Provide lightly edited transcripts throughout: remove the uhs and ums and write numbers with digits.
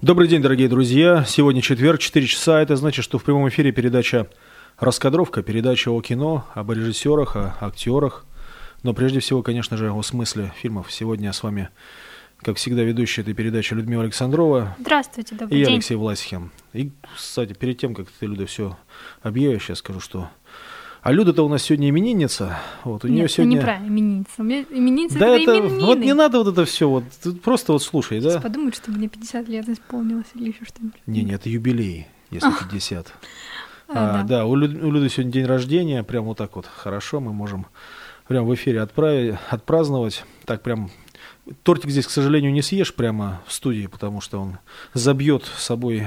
Добрый день, дорогие друзья. Сегодня четверг, 4 часа. Это значит, что в прямом эфире передача «Раскадровка», передача о кино, об режиссерах, о актерах. Но прежде всего, конечно же, о смысле фильмов. Сегодня с вами, как всегда, ведущая этой передачи Людмила Александрова. Здравствуйте, добрый день. И я, Алексей Власихин. И, кстати, перед тем, как ты, Люда, все объявишь, я скажу, что... А Люда-то у нас сегодня именинница. Вот, у нее сегодня... Нет, неправильно, именинница. У меня именинница да, это именины. Вот не надо вот это все. Вот, просто вот слушай, сейчас да? подумают, что мне 50 лет исполнилось или еще что-нибудь. Не, это юбилей, если 50. Да. Да, у Люды сегодня день рождения. Прям вот так вот хорошо. Мы можем прям в эфире отпраздновать. Так прям... Тортик здесь, к сожалению, не съешь прямо в студии, потому что он забьет собой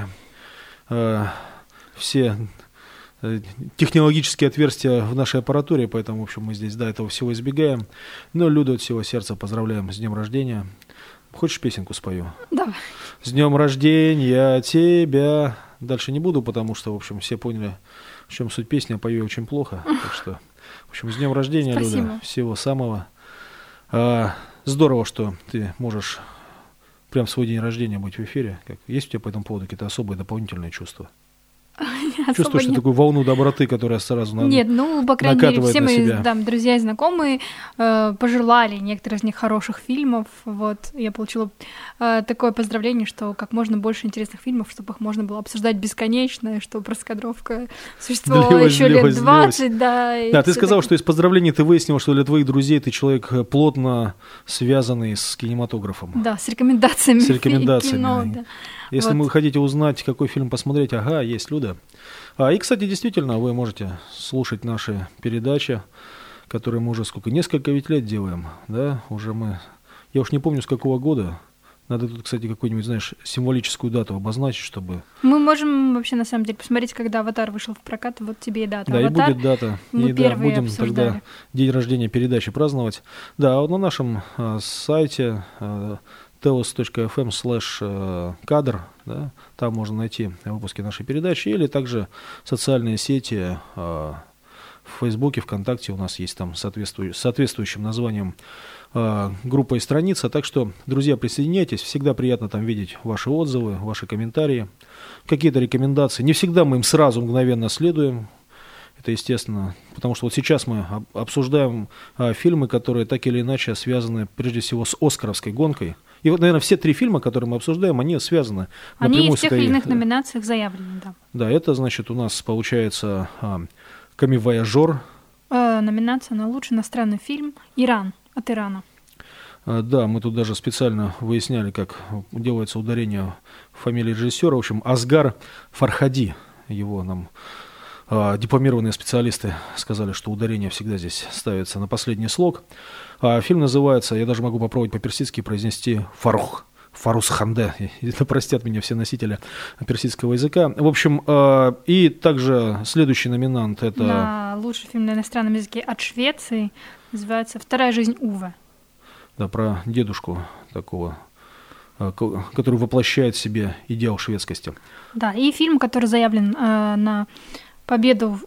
все... технологические отверстия в нашей аппаратуре, поэтому, в общем, мы здесь до этого всего избегаем. Но Люду от всего сердца поздравляем с днем рождения. Хочешь, песенку спою? Давай. С днем рождения тебя. Дальше не буду, потому что, в общем, все поняли, в чем суть песни, а пою очень плохо. Так что, в общем, с днем рождения, спасибо. Люда. Всего самого. Здорово, что ты можешь прям в свой день рождения быть в эфире. Есть у тебя по этому поводу какие-то особые дополнительные чувства? Чувствуешь ты такую волну доброты, которая сразу накатывает на себя? Нет, по крайней мере, все мои друзья и знакомые пожелали некоторые из них хороших фильмов. Вот, я получила такое поздравление, что как можно больше интересных фильмов, чтобы их можно было обсуждать бесконечно, и чтобы раскадровка существовала еще лет 20. Да, ты сказал, что из поздравлений ты выяснил, что для твоих друзей ты человек плотно связанный с кинематографом. Да, с рекомендациями. С рекомендациями. Кино, да. Если вы хотите узнать, какой фильм посмотреть, есть Люда. И, кстати, действительно, вы можете слушать наши передачи, которые мы уже несколько ведь лет делаем, да, уже мы, я уж не помню, с какого года. Надо тут, кстати, какую-нибудь, знаешь, символическую дату обозначить, чтобы... Мы можем вообще, на самом деле, посмотреть, когда «Аватар» вышел в прокат, вот тебе и дата. Да, «Аватар», и будет дата. Мы первые будем обсуждали. Тогда день рождения передачи праздновать. Да, вот на нашем сайте... telos.fm/кадр, да, там можно найти выпуски нашей передачи, или также социальные сети в Фейсбуке, ВКонтакте у нас есть там соответствующим названием группа и страница, так что, друзья, присоединяйтесь, всегда приятно там видеть ваши отзывы, ваши комментарии, какие-то рекомендации, не всегда мы им сразу мгновенно следуем. Это естественно, потому что вот сейчас мы обсуждаем фильмы, которые так или иначе связаны прежде всего с оскаровской гонкой. И вот, наверное, все три фильма, которые мы обсуждаем, они связаны. Они в тех или иных номинациях заявлены, да. Да, это значит у нас получается «Камивояжер». Номинация на лучший иностранный фильм «Иран», от Ирана. Да, мы тут даже специально выясняли, как делается ударение в фамилии режиссера. В общем, Асгар Фархади, его нам... Дипломированные специалисты сказали, что ударение всегда здесь ставится на последний слог. Фильм называется, я даже могу попробовать по-персидски произнести Фарус Ханде. Это простят меня все носители персидского языка. В общем, и также следующий номинант это... На лучший фильм на иностранном языке от Швеции называется «Вторая жизнь Уве». Да, про дедушку такого, который воплощает в себе идеал шведскости. Да, и фильм, который заявлен на... победу,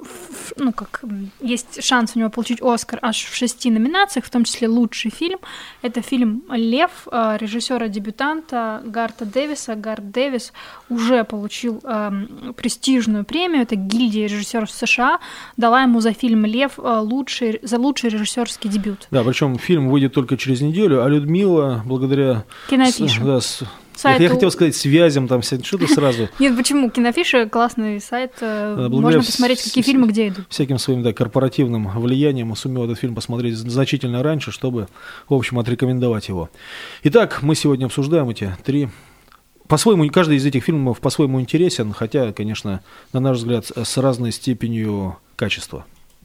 есть шанс у него получить «Оскар» аж в 6 номинациях, в том числе лучший фильм. Это фильм «Лев» режиссера-дебютанта Гарта Дэвиса. Гарт Дэвис уже получил престижную премию, это гильдия режиссеров США, дала ему за фильм «Лев» за лучший режиссерский дебют. Да, причем фильм выйдет только через неделю, а Людмила, благодаря... Киноафишу. Сайту... Я хотел сказать связям, там что-то сразу. Нет, почему? Киноафиша — классный сайт, можно посмотреть, какие фильмы где идут. Всяким своим корпоративным влиянием сумел этот фильм посмотреть значительно раньше, чтобы, в общем, отрекомендовать его. Итак, мы сегодня обсуждаем эти три... По-своему, каждый из этих фильмов по-своему интересен, хотя, конечно, на наш взгляд, с разной степенью качества.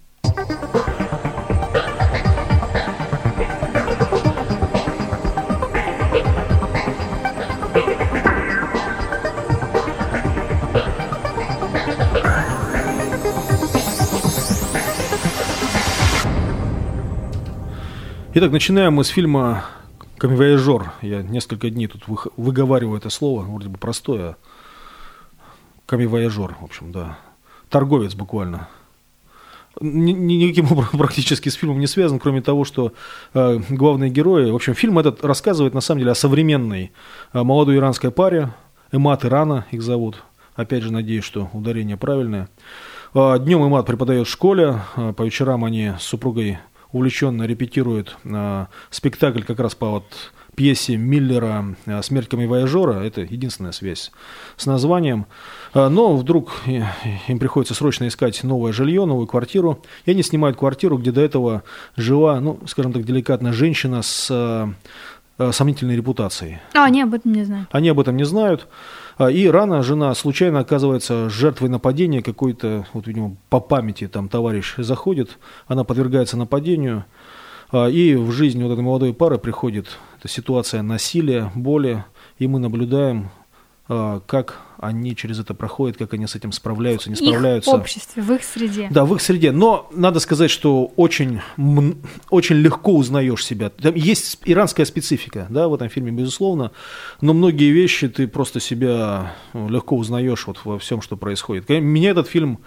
Итак, начинаем мы с фильма «Камивояжер». Я несколько дней тут выговариваю это слово, вроде бы простое. «Камивояжер», в общем, да. Торговец буквально. Никаким образом практически с фильмом не связан, кроме того, что главные герои... В общем, фильм этот рассказывает, на самом деле, о современной молодой иранской паре. Эмат и Рана их зовут. Опять же, надеюсь, что ударение правильное. Днем Эмат преподает в школе, по вечерам они с супругой увлеченно репетируют спектакль как раз по пьесе Миллера «Смерть камевояжера». Это единственная связь с названием. Но вдруг им приходится срочно искать новое жилье, новую квартиру. И они снимают квартиру, где до этого жила, скажем так, деликатно, женщина с сомнительной репутацией. Они об этом не знают. Они об этом не знают. И Рана, жена, случайно оказывается жертвой нападения. Какой-то, видимо, по памяти там товарищ заходит, она подвергается нападению. И в жизнь этой молодой пары приходит эта ситуация насилия, боли, и мы наблюдаем, как они через это проходят, как они с этим справляются, не справляются. В их обществе, в их среде. Да, в их среде. Но надо сказать, что очень легко узнаешь себя. Там есть иранская специфика, да, в этом фильме, безусловно, но многие вещи ты просто себя легко узнаешь во всем, что происходит. Меня этот фильм,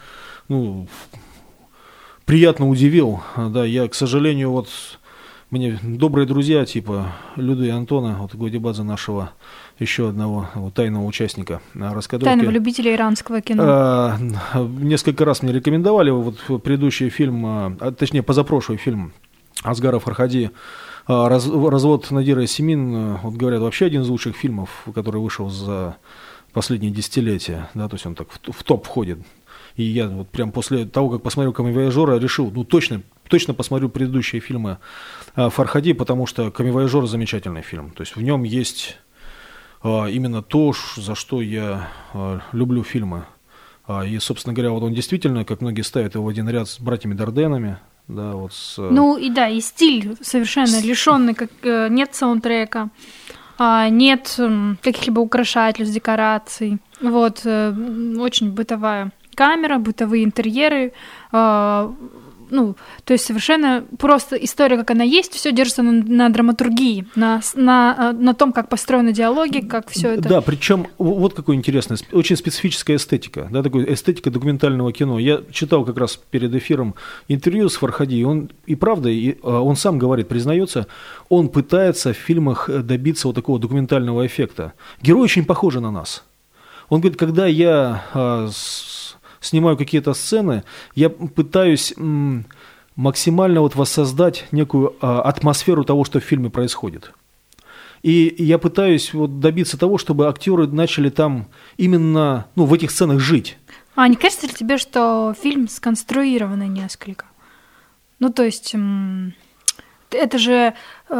приятно удивил. Да, я, к сожалению, мне добрые друзья, типа Люды и Антона, Гвадибадзе, нашего еще одного тайного участника раскадровки. Тайного любителя иранского кино. Несколько раз мне рекомендовали предыдущий фильм, точнее, позапрошлый фильм Асгара Фархади «Развод Надира и Симин». Говорят, вообще один из лучших фильмов, который вышел за последние десятилетия. Да, то есть он так в топ входит. И я прям после того, как посмотрел «Камевояжера», решил, точно посмотрю предыдущие фильмы Фархади, потому что «Камевояжер» замечательный фильм. То есть в нем есть именно то, за что я люблю фильмы. И, собственно говоря, он действительно, как многие ставят его в один ряд с «Братьями Дарденами». Да, и стиль совершенно лишенный, нет саундтрека, нет каких-либо украшательств, декораций. Очень бытовая камера, бытовые интерьеры, то есть совершенно просто история, как она есть, все держится на драматургии, на том, как построены диалоги, как все это. Да, причем какой интересный, очень специфическая эстетика, да, такой эстетика документального кино. Я читал как раз перед эфиром интервью с Фархади, он сам говорит, признается, он пытается в фильмах добиться такого документального эффекта. Герои очень похожи на нас. Он говорит, когда я снимаю какие-то сцены, я пытаюсь максимально воссоздать некую атмосферу того, что в фильме происходит. И я пытаюсь добиться того, чтобы актеры начали там именно в этих сценах жить. А не кажется ли тебе, что фильм сконструированный несколько? То есть это же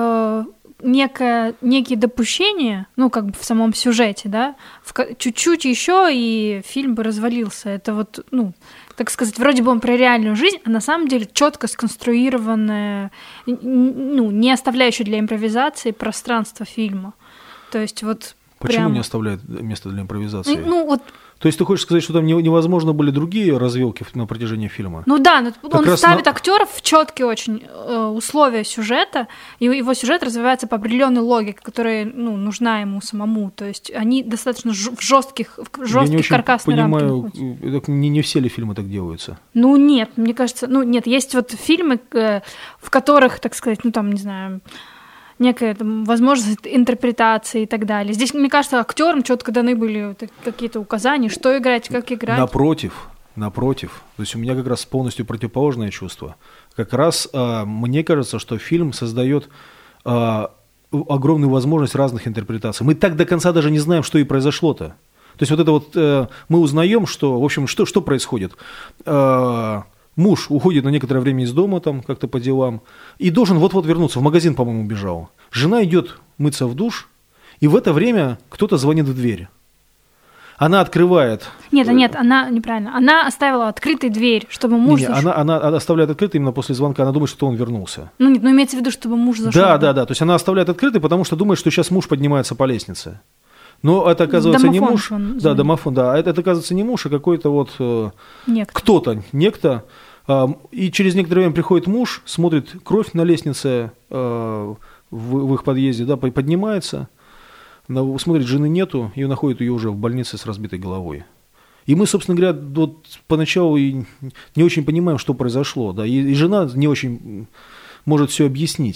некие допущения, в самом сюжете, да, чуть-чуть еще, и фильм бы развалился. Это так сказать, вроде бы он про реальную жизнь, а на самом деле четко сконструированное, не оставляющее для импровизации пространство фильма. То есть Почему не оставляет место для импровизации? То есть ты хочешь сказать, что там невозможно были другие развилки на протяжении фильма? Он ставит актеров в четкие очень условия сюжета, и его сюжет развивается по определенной логике, которая нужна ему самому. То есть они достаточно в жестких каркасных рамках. Я не понимаю, не все ли фильмы так делаются? Нет, мне кажется, нет, есть фильмы, в которых, так сказать, не знаю, некая возможность интерпретации и так далее. Здесь, мне кажется, актерам четко даны были какие-то указания, что играть, как играть. Напротив. То есть у меня как раз полностью противоположное чувство. Как раз мне кажется, что фильм создает огромную возможность разных интерпретаций. Мы так до конца даже не знаем, что и произошло-то. То есть мы узнаем, что, в общем, что происходит. Муж уходит на некоторое время из дома, там как-то по делам, и должен вот-вот вернуться. В магазин, по-моему, убежал. Жена идет мыться в душ, и в это время кто-то звонит в дверь. Она открывает. Нет, она неправильно. Она оставила открытой дверь, чтобы муж зашел. Она оставляет открытой именно после звонка. Она думает, что он вернулся. Имеется в виду, чтобы муж зашел. Да. То есть она оставляет открытой, потому что думает, что сейчас муж поднимается по лестнице. Но это, оказывается, не муж. Да, домофон, да. Это, оказывается, не муж, а какой-то некто. И через некоторое время приходит муж, смотрит кровь на лестнице в их подъезде, да, поднимается, смотрит, жены нету, и находит ее уже в больнице с разбитой головой. И мы, собственно говоря, поначалу и не очень понимаем, что произошло, да, и жена не очень может все объяснить.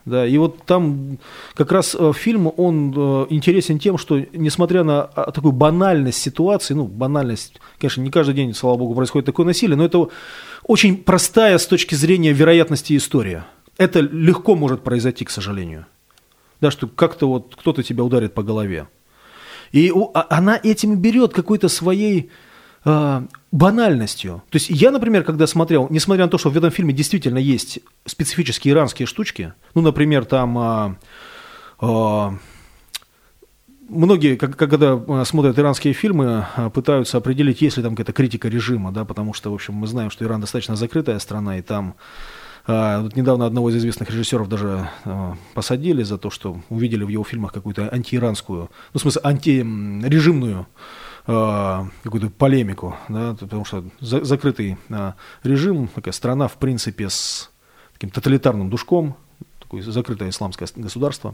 Да, и вот там как раз фильм, он интересен тем, что, несмотря на такую банальность ситуации, ну, банальность, конечно, не каждый день, слава богу, происходит такое насилие, но это очень простая с точки зрения вероятности история. Это легко может произойти, к сожалению. Да, что как-то вот кто-то тебя ударит по голове. И она этим берет какой-то своей банальностью. То есть я, например, когда смотрел, несмотря на то, что в этом фильме действительно есть специфические иранские штучки, ну, например, там многие, когда смотрят иранские фильмы, пытаются определить, есть ли там какая-то критика режима, да, потому что, в общем, мы знаем, что Иран достаточно закрытая страна, и там вот недавно одного из известных режиссеров даже посадили за то, что увидели в его фильмах какую-то антииранскую, ну, в смысле, антирежимную какую-то полемику, да, потому что закрытый режим, такая страна, в принципе, с таким тоталитарным душком, такое закрытое исламское государство.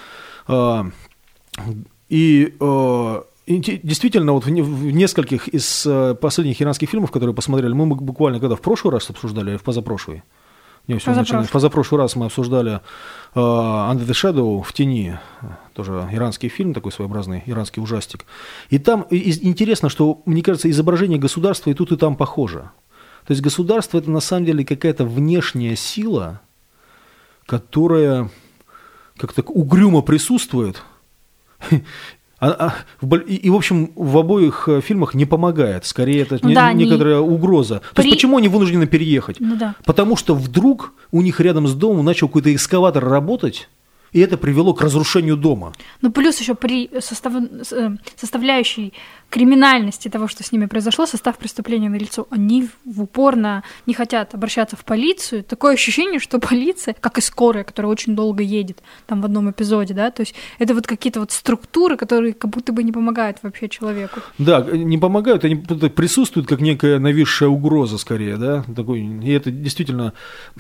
И действительно, вот в нескольких из последних иранских фильмов, которые посмотрели, мы буквально когда в прошлый раз обсуждали, или в позапрошлый? В позапрошлый раз мы обсуждали Under the Shadow, в тени, тоже иранский фильм, такой своеобразный иранский ужастик. И там интересно, что, мне кажется, изображение государства и тут, и там похоже. То есть государство – это на самом деле какая-то внешняя сила, которая как-то угрюмо присутствует. И, в общем, в обоих фильмах не помогает. Скорее, это некоторая угроза. То есть, почему они вынуждены переехать? Ну, да. Потому что вдруг у них рядом с домом начал какой-то экскаватор работать, и это привело к разрушению дома. Ну, плюс еще при составляющей криминальности того, что с ними произошло, состав преступления налицо. Они упорно не хотят обращаться в полицию. Такое ощущение, что полиция, как и скорая, которая очень долго едет, там в одном эпизоде, да, то есть это вот какие-то вот структуры, которые как будто бы не помогают вообще человеку. Да, не помогают, они присутствуют как некая нависшая угроза скорее, да, такой, и это действительно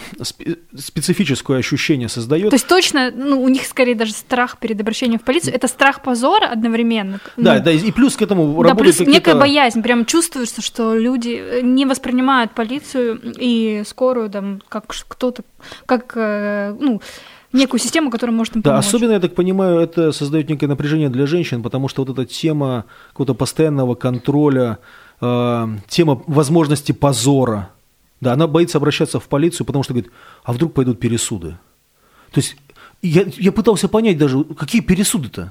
специфическое ощущение создает. То есть точно, ну, у них скорее даже страх перед обращением в полицию, это страх позора одновременно. Да, да, и плюс к этому да, плюс некая боязнь, прям чувствуется, что люди не воспринимают полицию и скорую там как кто-то, как, ну, некую систему, которая может им помочь. Да, особенно, я так понимаю, это создает некое напряжение для женщин, потому что вот эта тема какого-то постоянного контроля, тема возможности позора, да, она боится обращаться в полицию, потому что говорит, а вдруг пойдут пересуды. То есть я пытался понять даже, какие пересуды-то?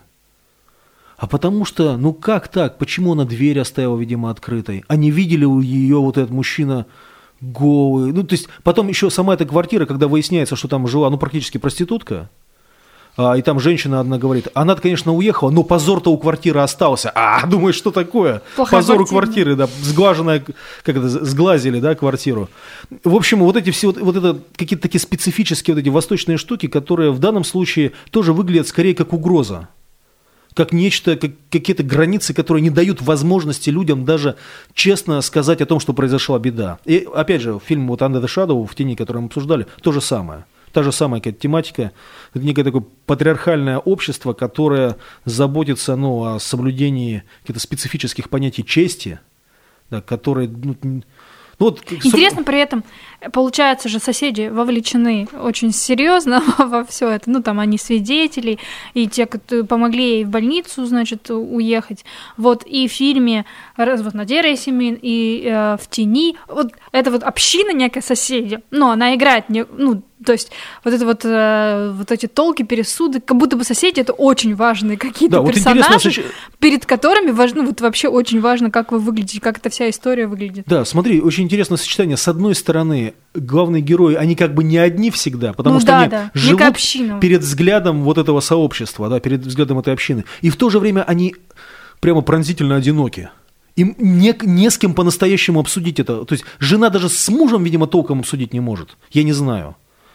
А потому что, ну как так? Почему она дверь оставила, видимо, открытой? А не видели у ее вот этот мужчина голый? Ну, то есть потом еще сама эта квартира, когда выясняется, что там жила, ну, практически проститутка, и там женщина одна говорит, она-то, конечно, уехала, но позор-то у квартиры остался. Думаешь, что такое? Плохая позор у квартиры, да, сглаженная, как это, сглазили, да, квартиру. В общем, вот эти все, вот это какие-то такие специфические вот эти восточные штуки, которые в данном случае тоже выглядят скорее как угроза. Как нечто, как какие-то границы, которые не дают возможности людям даже честно сказать о том, что произошла беда. И опять же, фильм вот «Under the Shadow», в тени, который мы обсуждали, то же самое. Та же самая какая-то тематика. Это некое такое патриархальное общество, которое заботится, ну, о соблюдении каких-то специфических понятий чести, да, которые... вот, интересно при этом, получается же, соседи вовлечены очень серьезно во все это. Ну, там они свидетели, и те, кто помогли ей в больницу, значит, уехать. Вот и в фильме «Развод на Дересимин», и в «Тени». Вот это вот община некая соседи, но она играет, ну, то есть вот это вот эти толки, пересуды, как будто бы соседи — это очень важные какие-то персонажи, перед которыми важно, вот вообще очень важно, как вы выглядите, как эта вся история выглядит. Да, смотри, очень интересное сочетание. С одной стороны, главные герои, они как бы не одни всегда, потому что они живут перед взглядом вот этого сообщества, да, перед взглядом этой общины. И в то же время они прямо пронзительно одиноки. Им не с кем по-настоящему обсудить это. То есть жена даже с мужем, видимо, толком обсудить не может. Я не знаю.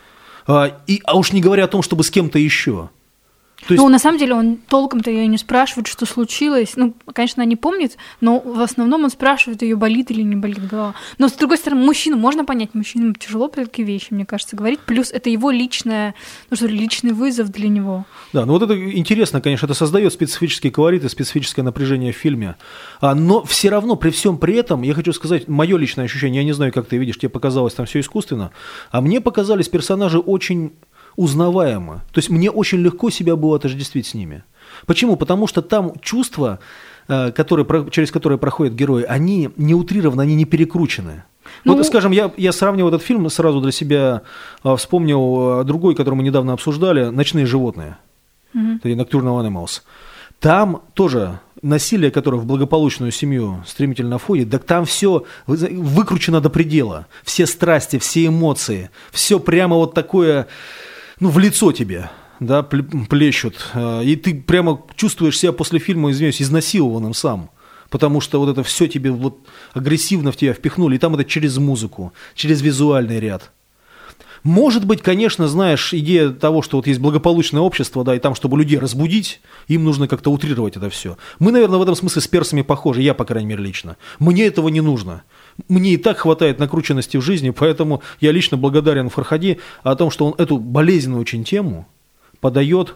А уж не говоря о том, чтобы с кем-то еще. То есть... Ну, на самом деле, он толком-то ее не спрашивает, что случилось. Ну, конечно, она не помнит, но в основном он спрашивает, ее болит или не болит голова. Но, с другой стороны, мужчину можно понять, мужчинам тяжело про такие вещи, мне кажется, говорить. Плюс это его личный вызов для него. Да, ну вот это интересно, конечно, это создает специфический колорит и специфическое напряжение в фильме. Но все равно, при всем при этом, я хочу сказать, мое личное ощущение, я не знаю, как ты видишь, тебе показалось там все искусственно, а мне показались персонажи очень узнаваемы. То есть мне очень легко себя было отождествить с ними. Почему? Потому что там чувства, через которые проходят герои, они не утрированы, они не перекручены. Вот, скажем, я сравниваю этот фильм, сразу для себя вспомнил другой, который мы недавно обсуждали, «Ночные животные», «Nocturnal Animals». Там тоже насилие, которое в благополучную семью стремительно входит, так там все выкручено до предела. Все страсти, все эмоции, все прямо вот такое, в лицо тебе, да, плещут. И ты прямо чувствуешь себя после фильма, извиняюсь, изнасилованным сам. Потому что вот это все тебе вот агрессивно в тебя впихнули. И там это через музыку, через визуальный ряд. Может быть, конечно, знаешь, идея того, что вот есть благополучное общество, да, и там, чтобы людей разбудить, им нужно как-то утрировать это все. Мы, наверное, в этом смысле с персами похожи, я, по крайней мере, лично. Мне этого не нужно. Мне и так хватает накрученности в жизни, поэтому я лично благодарен Фархади о том, что он эту болезненную очень тему подает,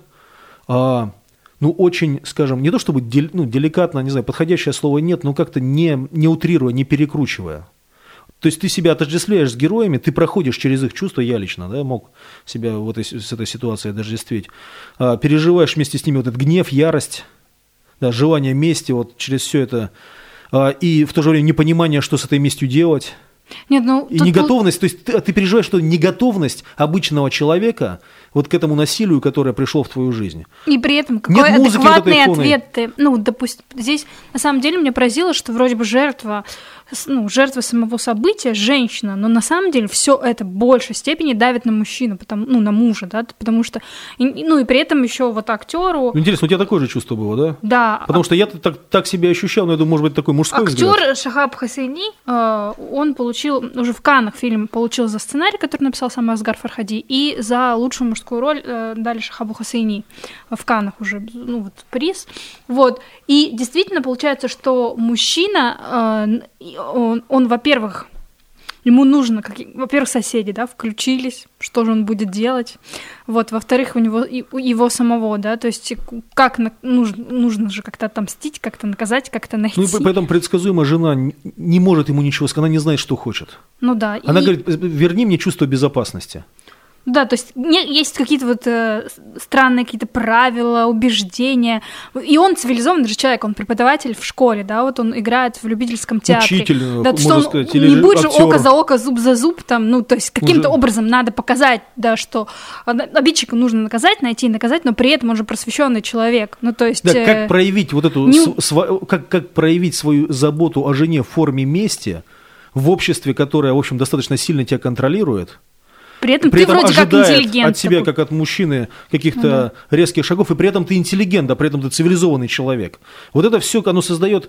очень, скажем, не то чтобы деликатно, не знаю, подходящее слово нет, но как-то не утрируя, не перекручивая. То есть ты себя отождествляешь с героями, ты проходишь через их чувства, я лично, да, мог себя с этой ситуацией отождествить, переживаешь вместе с ними вот этот гнев, ярость, да, желание мести, вот через все это, и в то же время непонимание, что с этой местью делать. Нет, и неготовность, то есть ты переживаешь, что неготовность обычного человека вот к этому насилию, которое пришло в твою жизнь. И при этом какой адекватный ответ ты, допустим, здесь на самом деле меня поразило, что вроде бы жертва самого события, женщина, но на самом деле все это в большей степени давит на мужчину, на мужа, да, потому что, и при этом еще вот актеру. Интересно, у тебя такое же чувство было, да? Да. Потому что я так себя ощущал, но я думаю, может быть, такой мужской взгляд. Актер Шахаб Хосейни, он получил, уже в Каннах фильм получил за сценарий, который написал сам Асгар Фархади, и за лучшую мужскую роль дали Шахабу Хосейни в Каннах уже, приз. Вот. И действительно получается, что мужчина, он, во-первых, ему нужно, во-первых, соседи, да, включились, что же он будет делать, вот, во-вторых, у него его самого, да, то есть как нужно же как-то отомстить, как-то наказать, как-то найти. И поэтому предсказуемо жена не может ему ничего сказать, она не знает, что хочет. Да. Она говорит, верни мне чувство безопасности. Да, то есть есть какие-то странные какие-то правила, убеждения. И он цивилизованный же человек, он преподаватель в школе, да, вот он играет в любительском театре. Учитель, да, что он сказать, не будет же око за око, зуб за зуб, там, то есть каким-то образом надо показать, да, что обидчика нужно найти и наказать, но при этом он же просвещенный человек. То есть... Да, как проявить вот эту, как проявить свою заботу о жене в форме мести в обществе, которое, в общем, достаточно сильно тебя контролирует. При этом ты вроде как интеллигент. От себя, как от мужчины, каких-то резких шагов, и при этом ты интеллигент, а при этом ты цивилизованный человек. Вот это все, оно создает,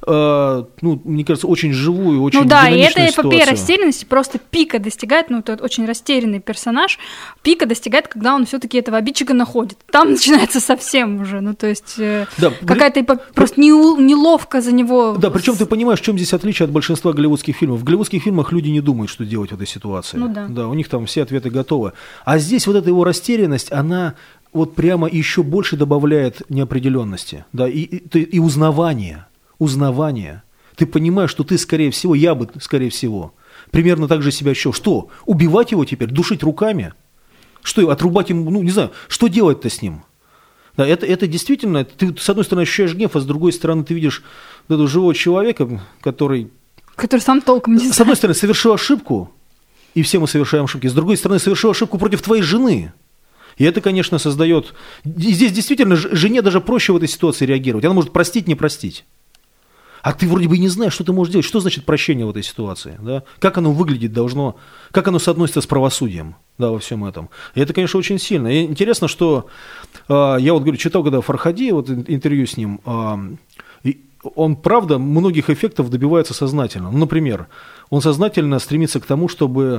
мне кажется, очень живую, очень динамичную ситуацию. И эта эпопея растерянности просто пика достигает, это очень растерянный персонаж, пика достигает, когда он все-таки этого обидчика находит. Там начинается совсем уже, то есть какая-то просто неловко за него. Да, причем ты понимаешь, в чем здесь отличие от большинства голливудских фильмов. В голливудских фильмах люди не думают, что делать в этой ситуации. Да, у них там все ответы готовы. А здесь вот эта его растерянность, она вот прямо еще больше добавляет неопределенности, да, и узнавания. Ты понимаешь, что ты, скорее всего, я бы, скорее всего, примерно так же себя ощущал. Что? Убивать его теперь? Душить руками? Что, отрубать ему, не знаю, что делать-то с ним? Да, это действительно, ты с одной стороны ощущаешь гнев, а с другой стороны ты видишь этого живого человека, который сам толком не знает. С одной стороны, совершил ошибку, и все мы совершаем ошибки. С другой стороны, совершил ошибку против твоей жены. И это, конечно, создает... И здесь действительно жене даже проще в этой ситуации реагировать. Она может простить, не простить. А ты вроде бы и не знаешь, что ты можешь делать. Что значит прощение в этой ситуации? Да? Как оно выглядеть должно? Как оно соотносится с правосудием, да, во всем этом? И это, конечно, очень сильно. И интересно, что я вот говорю, читал когда Фархади, вот интервью с ним, он, правда, многих эффектов добивается сознательно. Например, он сознательно стремится к тому, чтобы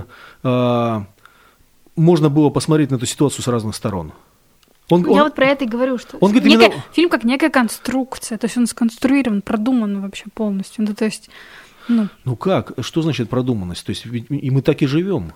можно было посмотреть на эту ситуацию с разных сторон. Я вот про это и говорю, что фильм как некая конструкция, то есть он сконструирован, продуман вообще полностью. То есть, как? Что значит продуманность? То есть и мы так и живем.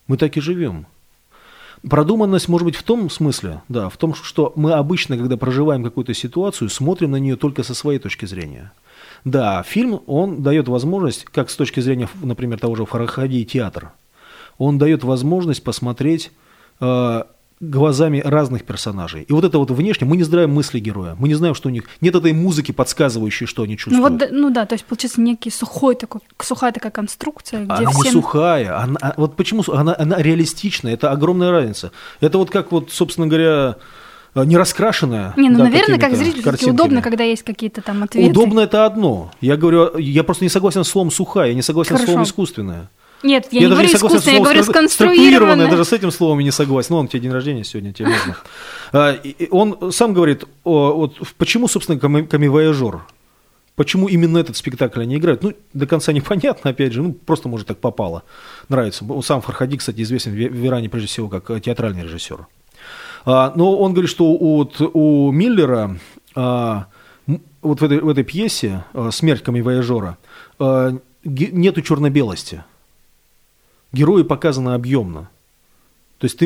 Продуманность может быть в том смысле, да, в том, что мы обычно, когда проживаем какую-то ситуацию, смотрим на нее только со своей точки зрения. Да, фильм, он дает возможность, как с точки зрения, например, того же Фархади и театра, он дает возможность посмотреть глазами разных персонажей. И вот это вот внешне, мы не знаем мысли героя, мы не знаем, что у них, нет этой музыки, подсказывающей, что они чувствуют. То есть получается некий сухая такая конструкция, где она не сухая, вот почему она реалистичная, это огромная разница. Это вот как вот, собственно говоря, не раскрашенная. Наверное, как зрителю удобно, когда есть какие-то там ответы. Удобно — это одно. Я говорю, я просто не согласен с словом «сухая», я не согласен с словом «искусственная». Нет, я не говорю искусственно, я говорю сконструированное. Я даже с этим словом не согласен. Ну, у тебя день рождения сегодня, тебе можно. Он сам говорит, почему, собственно, «Камевояжер». Почему именно этот спектакль они играют? Ну, до конца непонятно, опять же, просто, может, так попало. Нравится. Сам Фархади, кстати, известен в Иране, прежде всего, как театральный режиссер. Но он говорит, что у Миллера вот в этой пьесе «Смерть камевояжера» нету черно-белости. Герои показаны объемно. То есть ты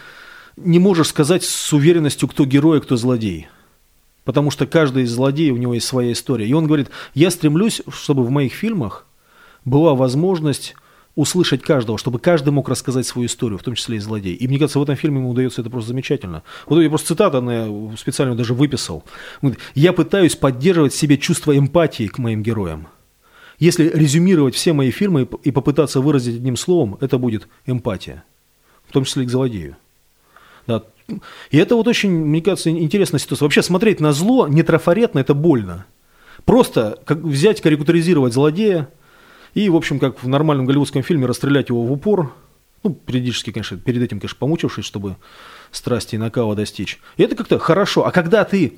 не можешь сказать с уверенностью, кто герой, а кто злодей. Потому что каждый из злодеев, у него есть своя история. И он говорит, я стремлюсь, чтобы в моих фильмах была возможность услышать каждого, чтобы каждый мог рассказать свою историю, в том числе и злодей. И мне кажется, в этом фильме ему удается это просто замечательно. Вот я просто цитату я специально даже выписал. Он говорит, я пытаюсь поддерживать в себе чувство эмпатии к моим героям. Если резюмировать все мои фильмы и попытаться выразить одним словом, это будет эмпатия, в том числе и к злодею. Да. И это вот очень, мне кажется, интересная ситуация. Вообще смотреть на зло не трафаретно, это больно. Просто взять, карикатуризировать злодея и, в общем, как в нормальном голливудском фильме, расстрелять его в упор. Ну, периодически, конечно, перед этим, конечно, помучившись, чтобы страсти и накала достичь. И это как-то хорошо. А когда ты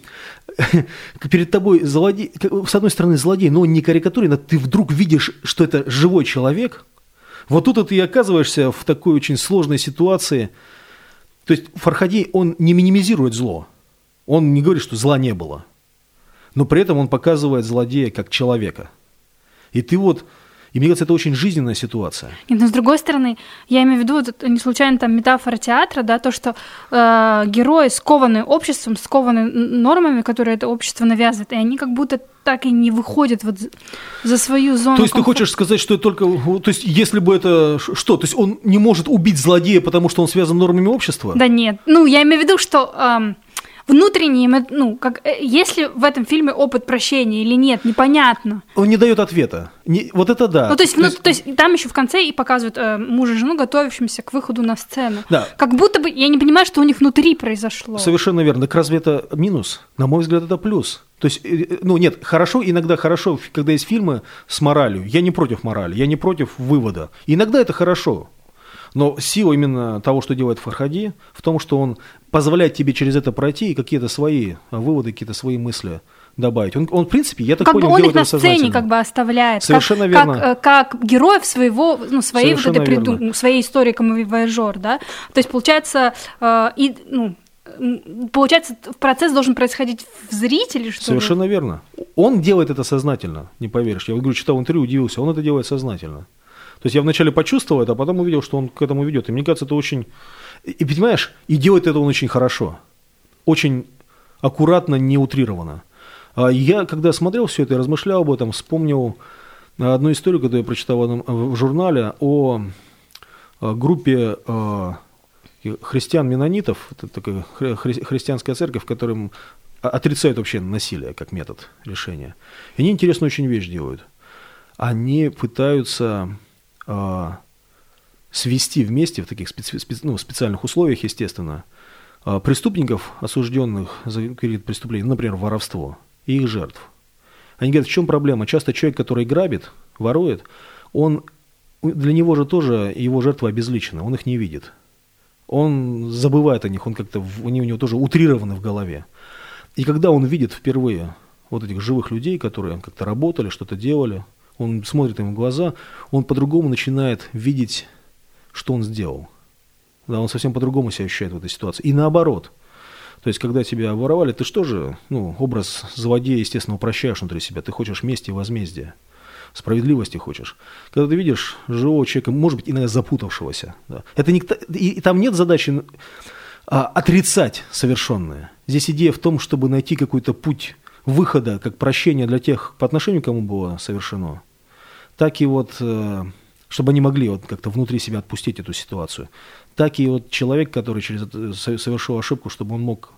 перед тобой злодей, с одной стороны злодей, но он не карикатурен, а ты вдруг видишь, что это живой человек, вот тут ты оказываешься в такой очень сложной ситуации. То есть Фархади, он не минимизирует зло. Он не говорит, что зла не было. Но при этом он показывает злодея как человека. И ты вот... И мне кажется, это очень жизненная ситуация. Нет, но с другой стороны, я имею в виду, это не случайно там метафора театра, да, то, что герои скованы обществом, скованы нормами, которые это общество навязывает, и они как будто так и не выходят вот за свою зону. То есть ты хочешь сказать, что это только... То есть если бы это... Что? То есть он не может убить злодея, потому что он связан с нормами общества? Да нет. Ну, я имею в виду, что... внутренний, есть ли в этом фильме опыт прощения или нет, непонятно. Он не дает ответа. Вот это да. Ну, то есть там еще в конце и показывают мужа и жену, готовящимся к выходу на сцену. Да. Как будто бы, я не понимаю, что у них внутри произошло. Совершенно верно. Так разве это минус? На мой взгляд, это плюс. То есть, нет, иногда хорошо, когда есть фильмы с моралью. Я не против морали, я не против вывода. Иногда это хорошо. Но сила именно того, что делает Фархади, в том, что он позволяет тебе через это пройти и какие-то свои выводы, какие-то свои мысли добавить. Он в принципе, я так понял, делает это сознательно. Он их на сцене как бы оставляет. Совершенно верно. Как героев своей истории камевояжер, да? То есть, получается, процесс должен происходить в зрителе, что ли? Совершенно верно. Он делает это сознательно, не поверишь. Я говорю, читал интервью, удивился, он это делает сознательно. То есть я вначале почувствовал это, а потом увидел, что он к этому ведет. И мне кажется, это очень... И понимаешь, и делает это он очень хорошо. Очень аккуратно, не утрированно. Я, когда смотрел все это и размышлял об этом, вспомнил одну историю, которую я прочитал в журнале о группе христиан-менонитов. Это такая христианская церковь, в которой отрицают вообще насилие как метод решения. И они интересную очень вещь делают. Они пытаются... свести вместе в таких специальных условиях, естественно, преступников, осужденных за какие-то преступления, например, воровство, и их жертв. Они говорят, в чем проблема? Часто человек, который грабит, ворует, для него же тоже его жертва обезличена, он их не видит. Он забывает о них, они у него тоже утрированы в голове. И когда он видит впервые вот этих живых людей, которые как-то работали, что-то делали, он смотрит им в глаза, он по-другому начинает видеть, что он сделал. Да, он совсем по-другому себя ощущает в этой ситуации. И наоборот. То есть, когда тебя воровали, ты что же, образ злодея, естественно, упрощаешь внутри себя. Ты хочешь мести и возмездия. Справедливости хочешь. Когда ты видишь живого человека, может быть, иногда запутавшегося. Да, и там нет задачи отрицать совершенное. Здесь идея в том, чтобы найти какой-то путь выхода, как прощение для тех, по отношению к кому было совершено, так и вот чтобы они могли вот как-то внутри себя отпустить эту ситуацию. Так и вот человек, который совершил ошибку, чтобы он мог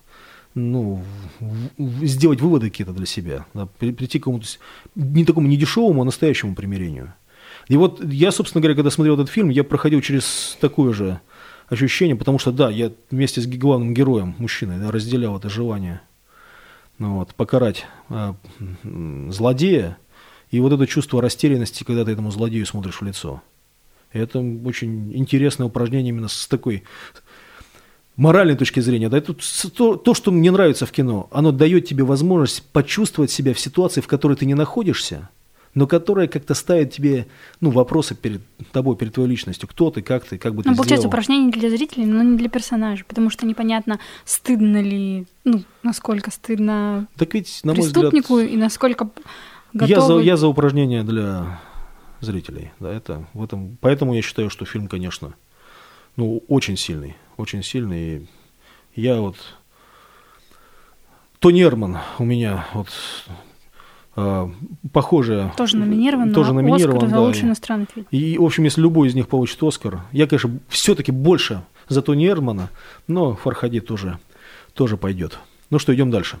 сделать выводы какие-то для себя, да, прийти к какому-то не такому недешевому, а настоящему примирению. И вот я, собственно говоря, когда смотрел этот фильм, я проходил через такое же ощущение, потому что, да, я вместе с главным героем, мужчиной, да, разделял это желание покарать злодея, и вот это чувство растерянности, когда ты этому злодею смотришь в лицо. Это очень интересное упражнение именно с такой моральной точки зрения. Да, это то, что мне нравится в кино, оно дает тебе возможность почувствовать себя в ситуации, в которой ты не находишься, но которая как-то ставит тебе вопросы перед тобой, перед твоей личностью. Кто ты, как бы ты сделал. Получается, упражнение для зрителей, но не для персонажей, потому что непонятно, стыдно ли, насколько стыдно так ведь, на преступнику, мой взгляд, и насколько готовы... Я за упражнение для зрителей. Да, это в этом. Поэтому я считаю, что фильм, конечно, очень сильный. Очень сильный. Я вот... Тони Эрман у меня похожая... Тоже номинирован на Оскар за лучший иностранный фильм. И, в общем, если любой из них получит Оскар, я, конечно, все-таки больше за Тони Эрмана, но Фархади тоже пойдет. Ну что, идем дальше.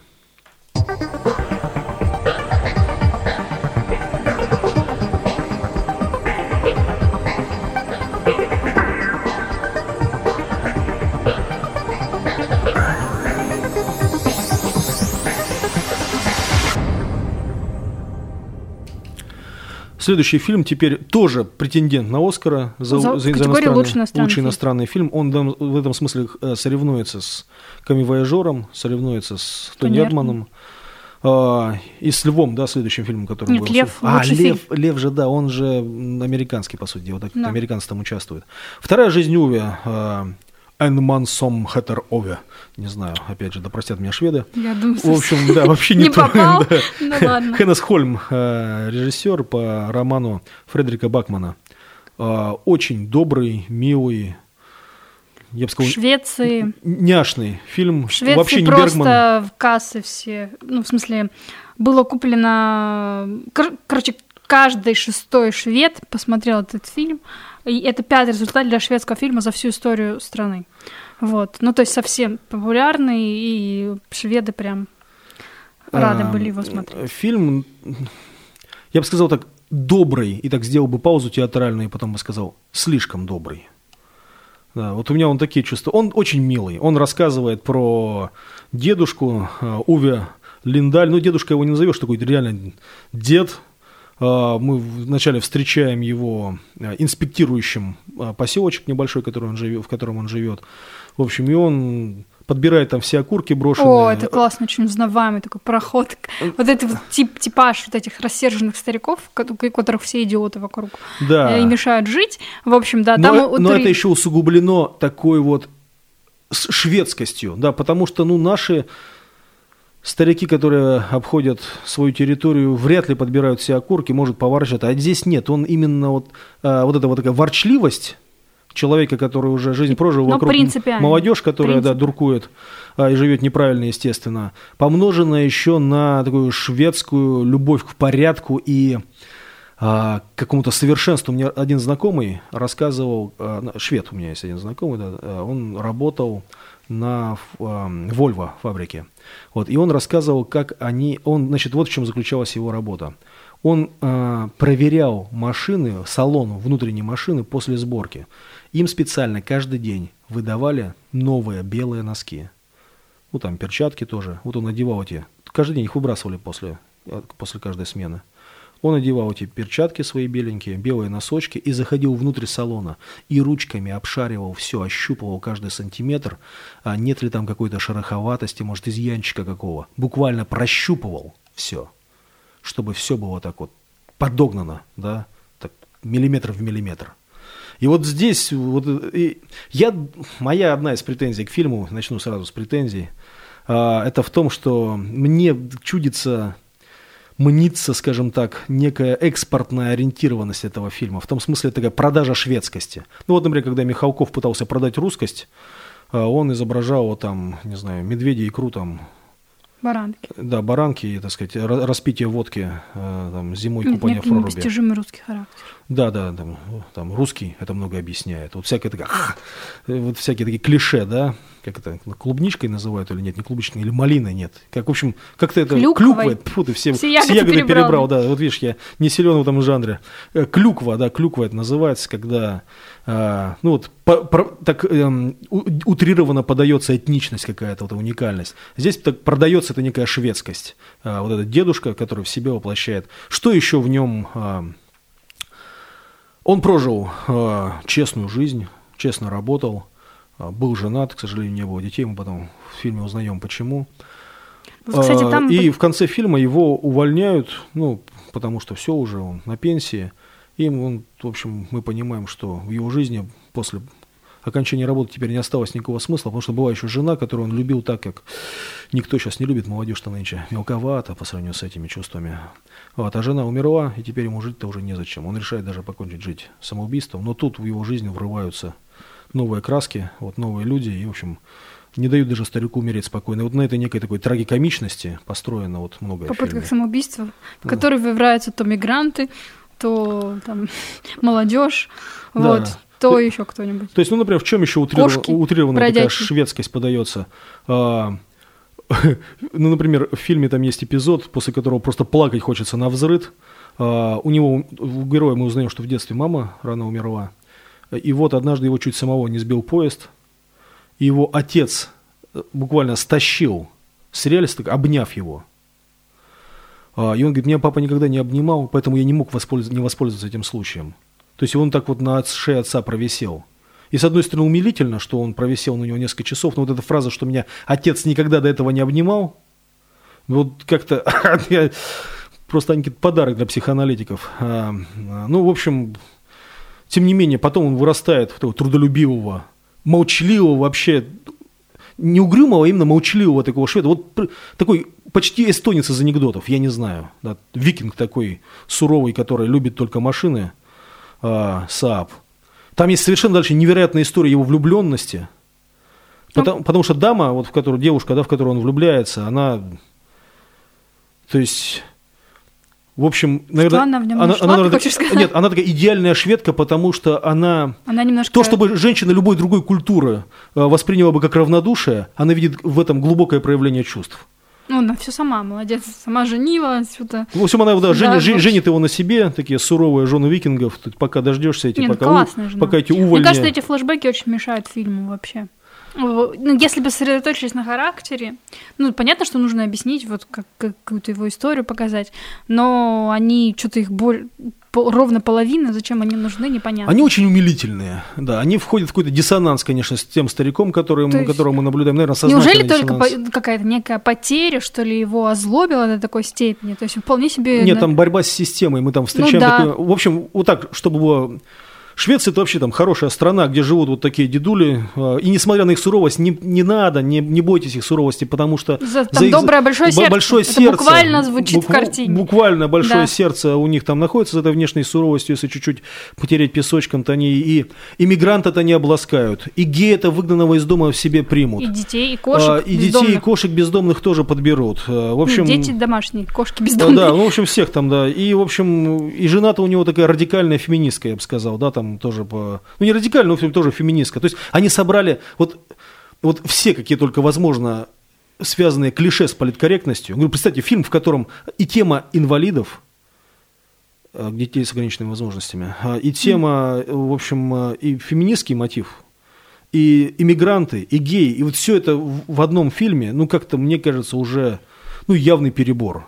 Следующий фильм теперь тоже претендент на Оскара за лучший иностранный фильм. Он в этом смысле соревнуется с «Камивояжером», соревнуется с Тони Эрманом. И с «Львом», да, следующим фильмом, который был. «Лев» Лев же, да, он же американский, по сути дела, американцы там участвуют. «Вторая жизнь Уве», «Энман сом хэтер Ове». Не знаю, опять же, да простят меня шведы. Я думаю, в общем, да, вообще не попал. Да. Ну ладно. Хеннес Хольм, режиссер по роману Фредерика Бакмана. Очень добрый, милый, я бы сказал, Швеции. Няшный фильм. В Швеции вообще не просто Бергман. В кассы все, в смысле, было куплено... Короче, каждый шестой швед посмотрел этот фильм. И это 5-й результат для шведского фильма за всю историю страны. Вот. То есть совсем популярный, и шведы прям рады были его смотреть. Фильм, я бы сказал так, добрый, и так сделал бы паузу театральную, и потом бы сказал, слишком добрый. Да, вот у меня такие чувства. Он очень милый. Он рассказывает про дедушку Уве Линдаль. Дедушка его не назовешь, такой реально дед. Мы вначале встречаем его инспектирующим поселочек небольшой, в котором он живет. В общем, и он подбирает там все окурки брошенные. О, это классно, очень узнаваемый такой проход. Вот этот типаж вот этих рассерженных стариков, у которых все идиоты вокруг, да, и мешают жить. В общем, да, там... Но это еще усугублено такой вот шведскостью, да, потому что, наши... Старики, которые обходят свою территорию, вряд ли подбирают все окурки, может поворачивать. А здесь нет. Он именно эта такая ворчливость человека, который уже жизнь прожил вокруг, молодежь, которая дуркует и живет неправильно, естественно, помноженная еще на такую шведскую любовь к порядку и к какому-то совершенству. Мне один знакомый рассказывал, швед у меня есть один знакомый, да, он работал на Volvo фабрике. И он рассказывал, вот в чем заключалась его работа. Он проверял машины, салон внутренней машины после сборки. Им специально каждый день выдавали новые белые носки. Там перчатки тоже. Он надевал эти. Каждый день их выбрасывали после каждой смены. Он одевал эти перчатки свои беленькие, белые носочки и заходил внутрь салона. И ручками обшаривал все, ощупывал каждый сантиметр, нет ли там какой-то шероховатости, может, изъянчика какого. Буквально прощупывал все, чтобы все было так вот подогнано, да, так, миллиметр в миллиметр. И вот здесь, моя одна из претензий к фильму, начну сразу с претензий, это в том, что мне чудится... мнится, скажем так, некая экспортная ориентированность этого фильма. В том смысле, такая продажа шведскости. Например, когда Михалков пытался продать русскость, он изображал, не знаю, медведя икру там Баранки. Да, баранки, так сказать, распитие водки там, зимой, купание в проруби. Непостижимый русский характер. Да, там русский это много объясняет. Вот всякие такие, вот всякие такие клише, да, как это, клубничкой называют или нет, не клубничкой, или малиной нет. Как, в общем, как-то это клюква, фу, ты все ягоды перебрал, да, вот видишь, я не силен в этом жанре. Клюква это называется, когда, так утрированно подается этничность какая-то, вот уникальность. Здесь так продается это некая шведскость. Вот этот дедушка, который в себе воплощает. Что еще в нем? Он прожил честную жизнь, честно работал, был женат, к сожалению, не было детей, мы потом в фильме узнаем, почему. Кстати, там... И в конце фильма его увольняют, потому что все уже, он на пенсии. И он, в общем, мы понимаем, что в его жизни после окончания работы теперь не осталось никакого смысла, потому что была еще жена, которую он любил так, как никто сейчас не любит, молодежь-то нынче мелковато по сравнению с этими чувствами. Вот, а жена умерла, и теперь ему жить-то уже незачем. Он решает даже покончить жить самоубийством, но тут в его жизнь врываются новые краски, вот новые люди, и, в общем, не дают даже старику умереть спокойно. Вот на этой некой такой трагикомичности построено вот многое. Попытках самоубийства, в которые выбираются то мигранты, то там молодежь, вот. То еще кто-нибудь. То есть, например, в чем еще утрированная такая шведскость подается? Например, в фильме там есть эпизод, после которого просто плакать хочется навзрыд. У героя мы узнаем, что в детстве мама рано умерла. И вот однажды его чуть самого не сбил поезд. И его отец буквально стащил с рельс, обняв его. И он говорит, меня папа никогда не обнимал, поэтому я не мог не воспользоваться этим случаем. То есть он так вот на шее отца провисел. И с одной стороны умилительно, что он провисел на него несколько часов, но вот эта фраза, что меня отец никогда до этого не обнимал, вот как-то просто какой-то подарок для психоаналитиков. В общем, тем не менее, потом он вырастает в такого трудолюбивого, молчаливого вообще, не угрюмого, а именно молчаливого такого шведа. Вот такой почти эстонец из анекдотов, я не знаю. Да, викинг такой суровый, который любит только машины. Saab. Там есть совершенно дальше невероятная история его влюбленности, потому что дама, вот девушка, да, в которую он влюбляется, она, то есть, в общем, наверное, нет, она такая идеальная шведка, потому что она немножко... то, чтобы женщина любой другой культуры восприняла бы как равнодушие, она видит в этом глубокое проявление чувств. Она все сама, молодец, сама женилась. В общем, она женит его на себе, такие суровые жены викингов, тут пока дождешься, пока эти увольни... Мне кажется, эти флешбеки очень мешают фильму вообще. Если бы сосредоточились на характере, понятно, что нужно объяснить, вот какую-то его историю показать, но они что-то их ровно половина, зачем они нужны, непонятно. Они очень умилительные, да, они входят в какой-то диссонанс, конечно, с тем стариком, которого мы наблюдаем, наверное, сознательный диссонанс. Неужели только какая-то некая потеря, что ли, его озлобила до такой степени? То есть вполне себе... Нет, там борьба с системой, мы там встречаем такое... В общем, вот так, чтобы было... Швеция – это вообще там хорошая страна, где живут вот такие дедули, и несмотря на их суровость, не надо, не бойтесь их суровости, потому что… Там доброе большое сердце, это буквально звучит в картине. Буквально большое сердце у них там находится с этой внешней суровостью, если чуть-чуть потереть песочком, то они и иммигранта-то не обласкают, и гея-то выгнанного из дома в себе примут. И детей, и кошек бездомных. И детей, и кошек бездомных тоже подберут. В общем, дети домашние, кошки бездомные. Да, в общем, всех там, да. И, в общем, и жена-то у него такая радикальная феминистка, я бы сказал, да, там тоже не радикально, но тоже феминистка. То есть они собрали вот все, какие только возможно, связанные клише с политкорректностью. Говорю, представьте, фильм, в котором и тема инвалидов, детей с ограниченными возможностями, и тема, в общем, и феминистский мотив, и иммигранты, и геи, и вот все это в одном фильме, как-то, мне кажется, уже, явный перебор.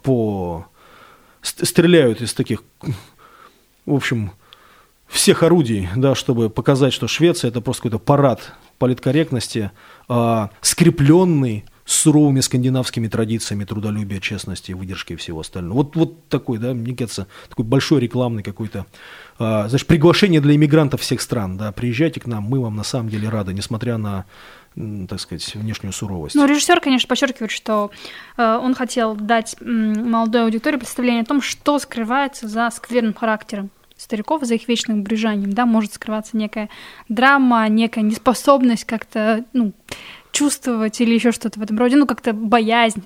Стреляют из таких, в общем, всех орудий, да, чтобы показать, что Швеция – это просто какой-то парад политкорректности, скрепленный с суровыми скандинавскими традициями трудолюбия, честности, выдержки и всего остального. Вот такой, да, мне кажется, такой большой рекламный какой-то, приглашение для иммигрантов всех стран, да, приезжайте к нам, мы вам на самом деле рады, несмотря на, так сказать, внешнюю суровость. Режиссер, конечно, подчеркивает, что он хотел дать молодой аудитории представление о том, что скрывается за скверным характером стариков, за их вечным брюзжанием, да, может скрываться некая драма, некая неспособность как-то, чувствовать или еще что-то в этом роде, ну, как-то боязнь,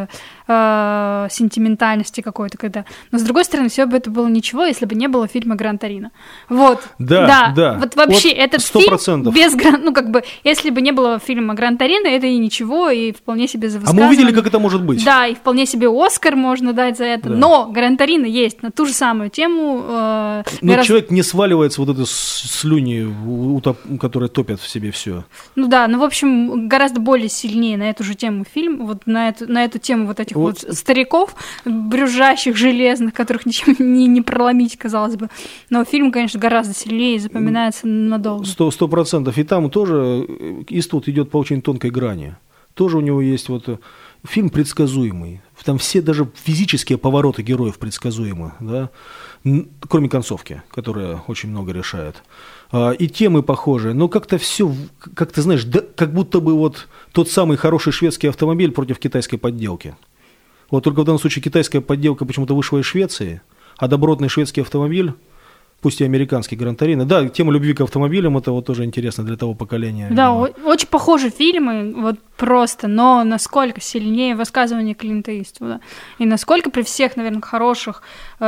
сентиментальности какой-то, когда... Но, с другой стороны, все бы это было ничего, если бы не было фильма «Гран Торино». Вот. Да. Вот вообще вот этот 100%. фильм без... Ну, как бы, если бы не было фильма «Гран Торино», это и ничего, и вполне себе за высказывание. А мы увидели, как это может быть. Да, и вполне себе «Оскар» можно дать за это. Да. Но «Гран Торино» есть на ту же самую тему. Но человек не сваливается вот этой слюни, которые топят в себе все. Ну да, в общем, гораздо более сильнее на эту же тему фильм, вот на эту тему вот этих вот стариков, брюзжащих, железных, которых ничем не проломить, казалось бы. Но фильм, конечно, гораздо сильнее и запоминается надолго. 100%. И там тоже Иствуд идет по очень тонкой грани. Тоже у него есть вот фильм предсказуемый. Там все даже физические повороты героев предсказуемы, да? Кроме концовки, которая очень много решает. И темы похожие, но как-то все, как ты знаешь, да, как будто бы вот тот самый хороший шведский автомобиль против китайской подделки. Вот только в данном случае китайская подделка почему-то вышла из Швеции, а добротный шведский автомобиль, пусть и американский Гран Торино. Да, тема любви к автомобилям, это вот тоже интересно для того поколения. Да, очень похожие фильмы, вот просто, но насколько сильнее высказывание Клинта Иствуда. И насколько при всех, наверное, хороших,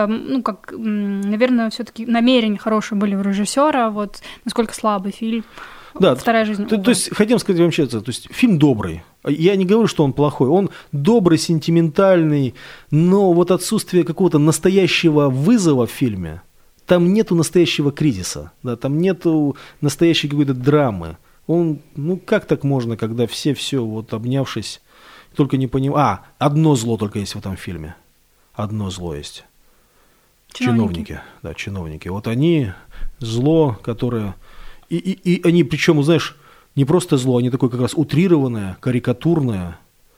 наверное, все-таки намерения хорошие были у режиссера, вот насколько слабый фильм. Да, «Вторая жизнь». То есть, хотим сказать вам честно, то есть фильм добрый. Я не говорю, что он плохой. Он добрый, сентиментальный, но вот отсутствие какого-то настоящего вызова в фильме, там нету настоящего кризиса, да, там нету настоящей какой-то драмы. Он, как так можно, когда все вот обнявшись, только не понимают... одно зло только есть в этом фильме. Одно зло есть. Чиновники. Да, чиновники. Вот они зло, которое... И они, причем, знаешь, не просто зло, они такое как раз утрированное, карикатурное,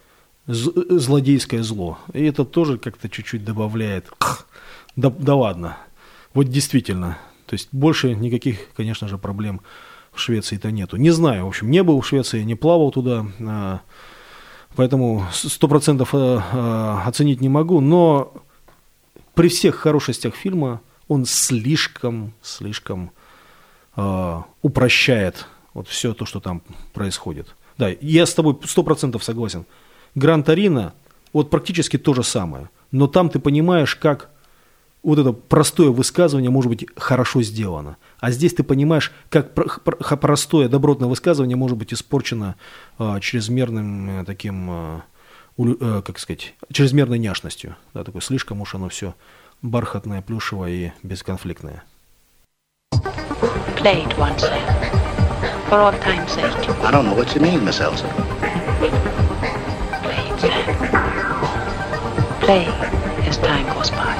злодейское зло. И это тоже как-то чуть-чуть добавляет. Да ладно. Вот действительно. То есть больше никаких, конечно же, проблем в Швеции-то нету. Не знаю, в общем, не был в Швеции, не плавал туда, поэтому 100% оценить не могу, но при всех хорошестях фильма он слишком упрощает вот все то, что там происходит. Да, я с тобой 100% согласен. Гран Торино, вот практически то же самое, но там ты понимаешь, как вот это простое высказывание может быть хорошо сделано. А здесь ты понимаешь, как простое добротное высказывание может быть испорчено чрезмерным таким, чрезмерной няшностью. Да, такой слишком уж оно все бархатное, плюшевое и бесконфликтное. Play it once, for all time's sake. I don't know what you mean, Miss Elsa. Play it, Sam. Play as time goes by.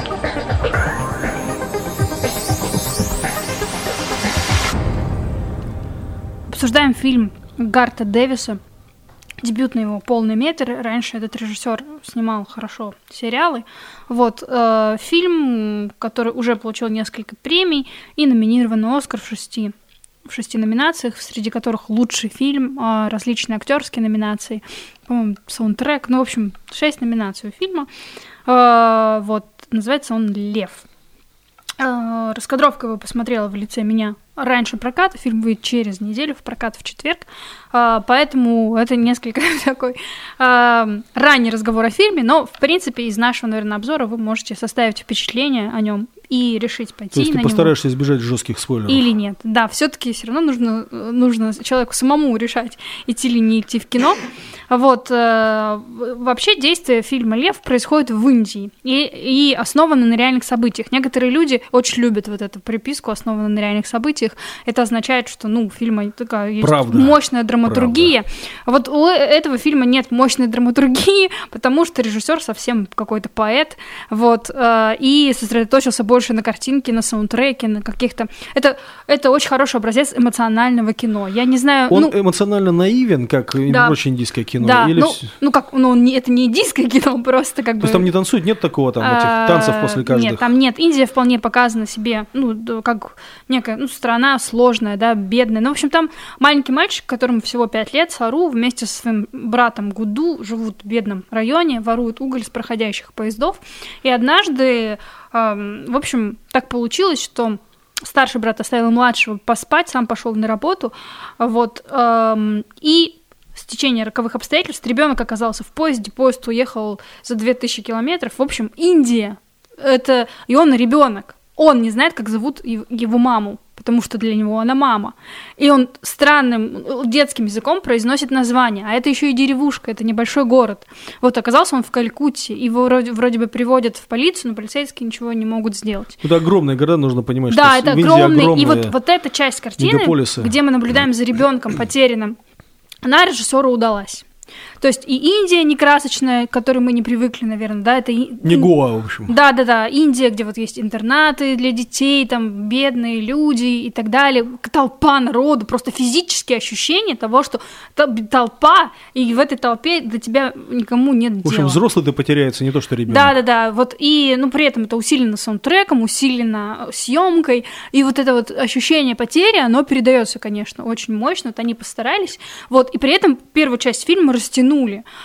Обсуждаем фильм Гарта Дэвиса, дебютный его полный метр. Раньше этот режиссер снимал хорошо сериалы. Вот фильм, который уже получил несколько премий и номинирован на «Оскар» в 6 номинациях, среди которых лучший фильм, различные актерские номинации, по-моему, саундтрек, в общем, 6 номинаций у фильма. Вот, называется он «Лев». Раскадровку его посмотрела в лице меня раньше проката, фильм выйдет через неделю, в прокат в четверг, поэтому это несколько такой ранний разговор о фильме, но, в принципе, из нашего, наверное, обзора вы можете составить впечатление о нем и решить, пойти на него. То есть ты постараешься избежать жестких спойлеров? Или нет. Да, все-таки все равно нужно человеку самому решать, идти или не идти в кино. Вот. Вообще действие фильма «Лев» происходит в Индии и основано на реальных событиях. Некоторые люди очень любят вот эту приписку «основано на реальных событиях». Это означает, что у фильма такая есть мощная драматургия. Вот у этого фильма нет мощной драматургии, потому что режиссер совсем какой-то поэт, вот, и сосредоточился больше на картинке, на саундтреке, на каких-то... Это очень хороший образец эмоционального кино. Я не знаю... Он эмоционально наивен, как и прочее индийское кино? Да, или... это не индийское кино, просто как бы... То есть там не танцуют, нет такого там, этих танцев после каждых? Нет, там нет. Индия вполне показана себе, как некая, страна сложная, да, бедная. В общем, там маленький мальчик, которому всего 5 лет, Сару, вместе со своим братом Гуду живут в бедном районе, воруют уголь с проходящих поездов. И однажды, в общем, так получилось, что старший брат оставил младшего поспать, сам пошел на работу, вот, и стечение роковых обстоятельств ребенок оказался в поезде, поезд уехал за 2000 километров. В общем, Индия, и он ребенок. Он не знает, как зовут его маму, потому что для него она мама. И он странным детским языком произносит название, а это еще и деревушка, это небольшой город. Вот оказался он в Калькутте, его вроде бы приводят в полицию, но полицейские ничего не могут сделать. Это огромные города, нужно понимать, да, что это огромные, и вот эта часть картины, мегаполисы, где мы наблюдаем за ребенком потерянным, она режиссеру удалась. То есть и Индия не красочная, к которой мы не привыкли, наверное, да, это... Не Гоа, в общем. Да, Индия, где вот есть интернаты для детей, там бедные люди и так далее, толпа народу, просто физические ощущения того, что толпа, и в этой толпе до тебя никому нет дела. В общем, взрослый-то потеряется, не то что ребенок. Да, вот, и, при этом это усилено саундтреком, усилено съемкой, и вот это вот ощущение потери, оно передается, конечно, очень мощно, вот они постарались, вот, и при этом первую часть фильма растянули.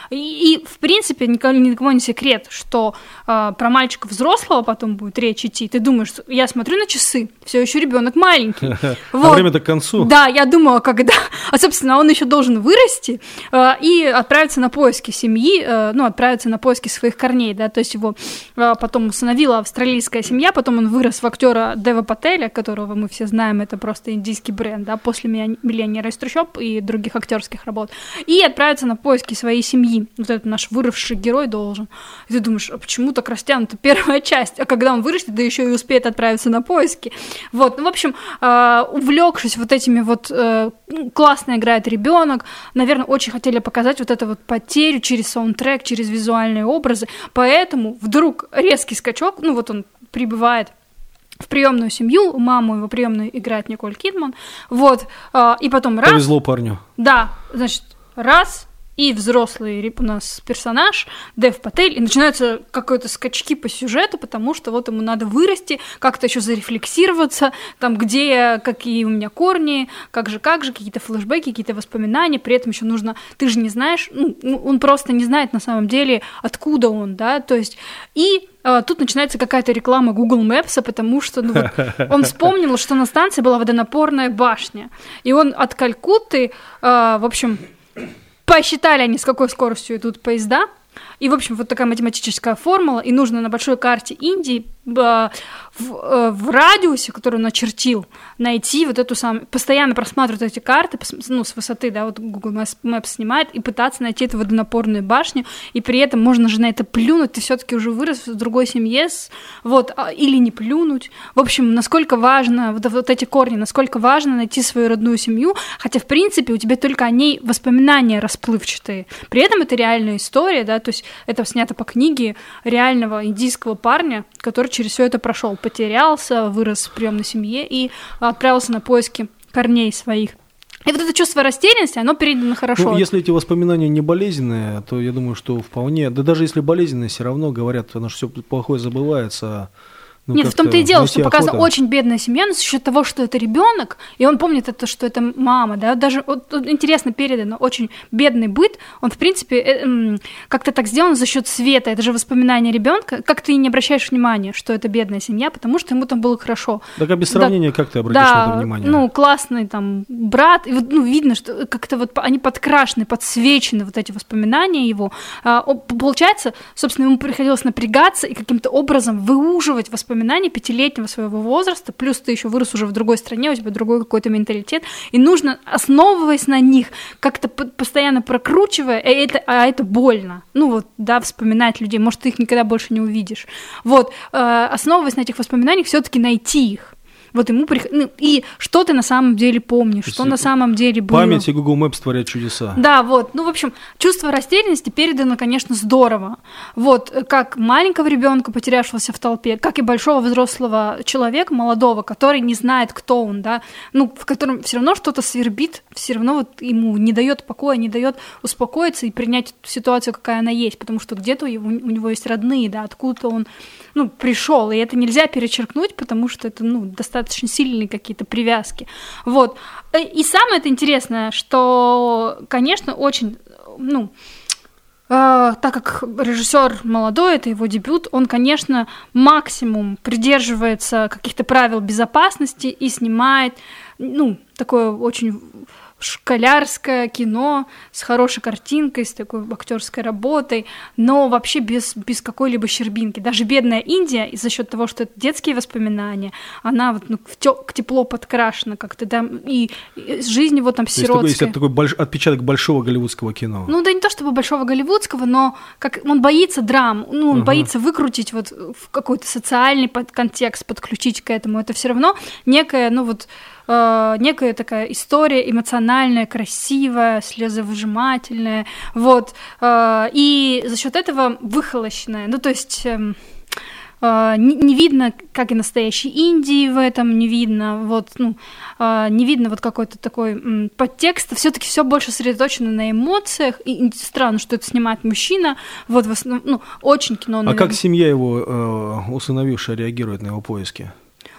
И в принципе, никому не секрет, что про мальчика взрослого потом будет речь идти. Ты думаешь, я смотрю на часы, все еще ребенок маленький. А время-то к концу. Да, я думала, когда. А, собственно, он еще должен вырасти и отправиться на поиски семьи, отправиться на поиски своих корней, да, то есть его потом усыновила австралийская семья, потом он вырос в актера Дева Пателя, которого мы все знаем, это просто индийский бренд, да, после «Миллионера из трущоб» и других актерских работ, и отправиться на поиски своей семьи. Вот это наш выросший герой должен. И ты думаешь, а почему так растянута первая часть? А когда он вырастет, да еще и успеет отправиться на поиски. Вот, в общем, увлекшись вот этими вот... классно играет ребенок, наверное, очень хотели показать вот эту вот потерю через саундтрек, через визуальные образы, поэтому вдруг резкий скачок, вот он прибывает в приемную семью, маму его приемную играет Николь Кидман, вот, и потом раз... Повезло парню. Да, значит, раз... И взрослый у нас персонаж, Дев Патель, и начинаются какие-то скачки по сюжету, потому что вот ему надо вырасти, как-то еще зарефлексироваться, там, где я, какие у меня корни, как же, какие-то флешбеки, какие-то воспоминания, при этом еще нужно, ты же не знаешь, он просто не знает на самом деле, откуда он, да, то есть, и тут начинается какая-то реклама Google Maps, потому что он вспомнил, что на станции была водонапорная башня, и он от Калькутты, в общем... Посчитали они, с какой скоростью идут поезда, и, в общем, вот такая математическая формула, и нужно на большой карте Индии в радиусе, который он очертил, найти вот эту самую, постоянно просматривать эти карты, с высоты, да, вот Google Maps снимает, и пытаться найти эту водонапорную башню, и при этом можно же на это плюнуть, ты все-таки уже вырос в другой семье, или не плюнуть. В общем, насколько важно, вот эти корни, насколько важно найти свою родную семью, хотя, в принципе, у тебя только о ней воспоминания расплывчатые. При этом это реальная история, да, то есть это снято по книге реального индийского парня, который через все это прошел, потерялся, вырос в приемной семье и отправился на поиски корней своих. И вот это чувство растерянности, оно передано хорошо. Если эти воспоминания не болезненные, то я думаю, что вполне... Да даже если болезненные, все равно говорят, потому что все плохое забывается... Нет, в том-то и дело, что показана очень бедная семья, но за счет того, что это ребенок, и он помнит это, что это мама, да, даже вот, интересно передано, очень бедный быт, он, в принципе, как-то так сделан за счет света, это же воспоминание ребенка, как ты не обращаешь внимания, что это бедная семья, потому что ему там было хорошо. Так, а без сравнения, как ты обратишь на это внимание? Классный там брат, и вот, видно, что как-то вот они подкрашены, подсвечены, вот эти воспоминания его. Получается, собственно, ему приходилось напрягаться и каким-то образом выуживать воспоминания пятилетнего своего возраста, плюс ты еще вырос уже в другой стране, у тебя другой какой-то менталитет, и нужно, основываясь на них, как-то постоянно прокручивая, это больно, вспоминать людей, может, ты их никогда больше не увидишь, основываясь на этих воспоминаниях, все-таки найти их. Вот ему и что ты на самом деле помнишь, что на самом деле было. Память и Google Maps творят чудеса. Да, в общем, чувство растерянности передано, конечно, здорово. Как маленького ребенка, потерявшегося в толпе, как и большого взрослого человека, молодого, который не знает, кто он, да, в котором все равно что-то свербит, все равно ему не дает покоя, не дает успокоиться и принять ситуацию, какая она есть, потому что где-то у него есть родные, да, откуда-то он пришел, и это нельзя перечеркнуть, потому что это, достаточно сильные какие-то привязки. И самое это интересное, что, конечно, очень, так как режиссер молодой, это его дебют, он, конечно, максимум придерживается каких-то правил безопасности и снимает, такое очень школярское кино с хорошей картинкой, с такой актерской работой, но вообще без какой-либо щербинки. Даже «Бедная Индия», за счет того, что это детские воспоминания, она вот, ну, тепло подкрашена как-то, да, и жизнь его там сиротская. То есть это такой отпечаток большого голливудского кино. Ну да не то чтобы большого голливудского, но как он боится драм, ну он боится выкрутить вот в какой-то социальный контекст, подключить к этому. Это все равно некая, ну вот, некая такая история эмоциональная, красивая, слезовыжимательная, вот, и за счет этого выхолощенная, ну то есть не видно, как и настоящей Индии в этом, не видно, вот, ну, не видно вот какой-то такой подтекст, все-таки все больше сосредоточено на эмоциях, и странно, что это снимает мужчина, вот, в основном, ну, очень кино. А как семья его усыновившая реагирует на его поиски?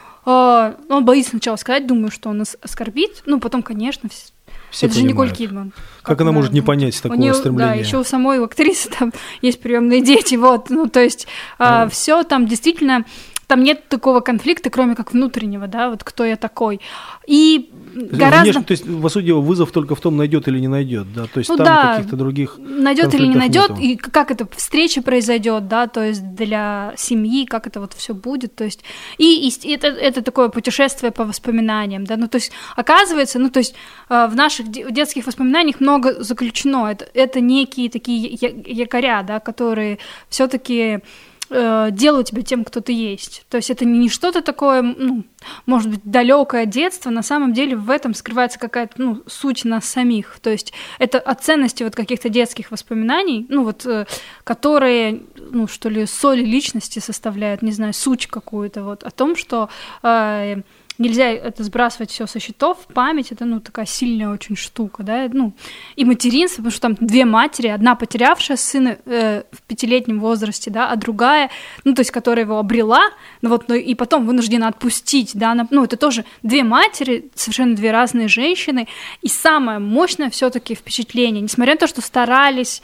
Он боится сначала сказать, думаю, что он оскорбит, ну, потом, конечно, все это понимают. же Николь Кидман. Как она может не понять такого стремления? Да, еще у самой актрисы там есть приемные дети, вот, ну, то есть все там действительно, там нет такого конфликта, кроме как внутреннего, да, вот кто я такой. И гораздо... То есть, по сути, вызов только в том, найдет или не найдет, да, то есть ну, там да, каких-то других найдет или не найдет, нету. и как эта встреча произойдет, да, то есть для семьи, как это вот все будет, то есть и это такое путешествие по воспоминаниям, да, ну то есть оказывается, ну то есть в наших детских воспоминаниях много заключено, это некие такие якоря, да, которые все-таки делают тебя тем, кто ты есть. То есть это не что-то такое, ну, может быть, далекое детство, на самом деле в этом скрывается какая-то, ну, суть нас самих. То есть это от ценности вот каких-то детских воспоминаний, ну, вот, которые, ну, что ли, соль личности составляют, не знаю, суть какую-то, вот, о том, что нельзя это сбрасывать все со счетов, память — это, ну, такая сильная очень штука, да, ну, и материнство, потому что там две матери, одна потерявшая сына в 5-летнем возрасте, да, а другая, ну, то есть, которая его обрела, ну, вот, ну, и потом вынуждена отпустить, да, ну, это тоже две матери, совершенно две разные женщины, и самое мощное все-таки впечатление, несмотря на то, что старались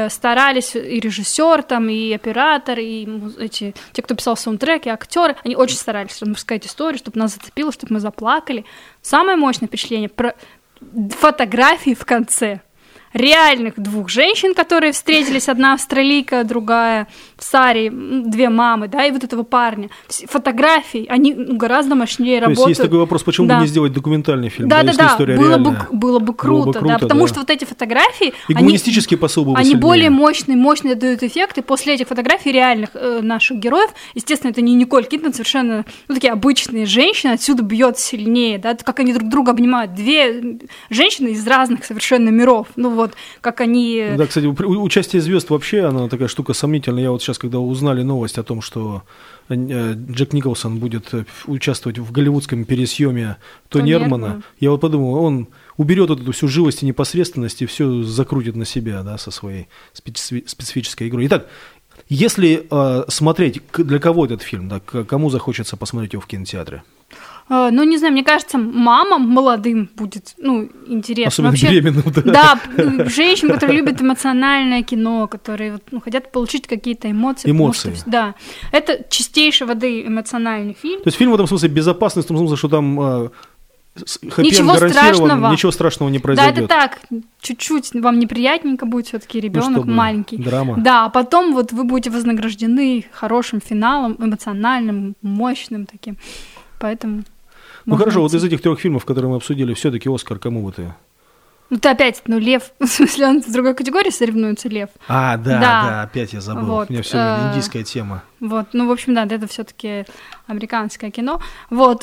и режиссер там, и оператор, и те, кто писал саундтрек, и актеры, они очень старались рассказать историю, чтобы нас зацепило, чтобы мы заплакали. Самое мощное впечатление про фотографии в конце. Реальных двух женщин, которые встретились, одна австралийка, другая в Саре, две мамы, да, и вот этого парня. Фотографии, они гораздо мощнее работают. То есть такой вопрос, почему бы не сделать документальный фильм, да, если история реальная? Было бы круто, да, потому что вот эти фотографии, и гуманистический посыл был бы они сильнее. более мощные дают эффект, и после этих фотографий реальных наших героев, естественно, это не Николь Кидман, совершенно, ну, такие обычные женщины, отсюда бьет сильнее, да, как они друг друга обнимают, две женщины из разных совершенно миров, ну, вот, как они... Да, кстати, участие звезд вообще, она такая штука сомнительная. Я вот сейчас, когда узнали новость о том, что Джек Николсон будет участвовать в голливудском пересъеме Тони Эрмана, я вот подумал, он уберет вот эту всю живость и непосредственность и все закрутит на себя, да, со своей специфической игрой. Итак, если смотреть, для кого этот фильм, да, кому захочется посмотреть его в кинотеатре? Ну, не знаю, мне кажется, мамам молодым будет, ну, интересно. Особенно вообще, беременным, да. Да, женщин, которые любят эмоциональное кино, которые вот, ну, хотят получить какие-то эмоции. Эмоции. Что, да, это чистейшей воды эмоциональный фильм. То есть фильм в этом смысле безопасный, в том смысле, что там ничего страшного. Ничего страшного не произойдет. Да, это так, чуть-чуть вам неприятненько будет все-таки ребенок маленький. Драма. Да, а потом вот вы будете вознаграждены хорошим финалом, эмоциональным, мощным таким. Поэтому... Ну хорошо, вот из этих 3 фильмов, которые мы обсудили, все-таки Оскар кому бы ты? Ну ты опять, ну Лев, в смысле он в другой категории соревнуется, Лев. Да, опять я забыл, вот, у меня все время индийская тема. Вот, ну в общем, да, это все-таки американское кино. Вот,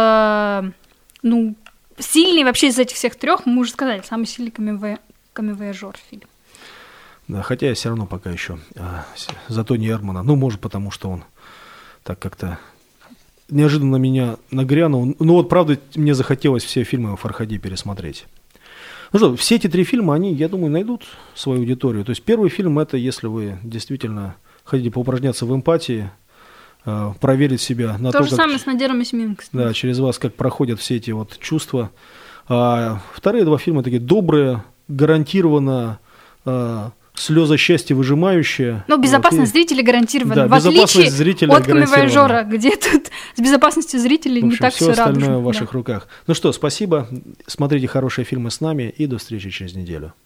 ну сильный вообще из этих всех 3, мы уже сказали, самый сильный камевояжер фильм. Да, хотя я все равно пока еще за Тони Эрмана, ну может потому, что он так как-то неожиданно меня нагрянул. Ну вот, правда, мне захотелось все фильмы о Фархаде пересмотреть. Ну что, все эти 3 фильма, они, я думаю, найдут свою аудиторию. То есть первый фильм — это если вы действительно хотите поупражняться в эмпатии, проверить себя на то, же самое с Надиром Исмин, кстати. Да, через вас, как проходят все эти вот чувства. А вторые 2 фильма такие добрые, гарантированно слезы счастья выжимающие. Ну, безопасность зрителей гарантирована. Да, в отличие зрителя от «Камевояжера», где тут с безопасностью зрителей в общем, не так все радужно. остальное в ваших руках. Ну что, спасибо. Смотрите хорошие фильмы с нами и до встречи через неделю.